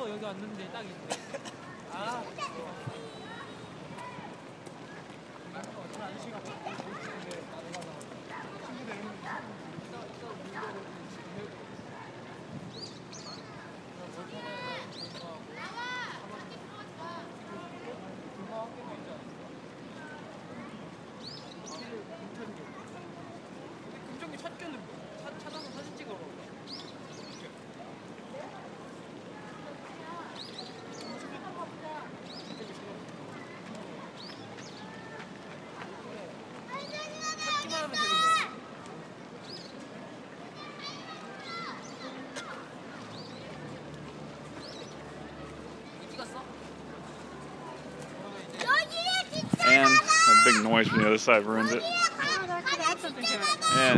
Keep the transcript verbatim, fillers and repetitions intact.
어 여기 왔는데 딱 있네. 아. 어떤 아저씨가 근데 금정기 찾기는 찾아서 사진 찍으러 그런가? 찾기만 하면 되는 거야. 찍었어? And a big noise from the other side ruins it. Oh, that could add something to it. Yeah.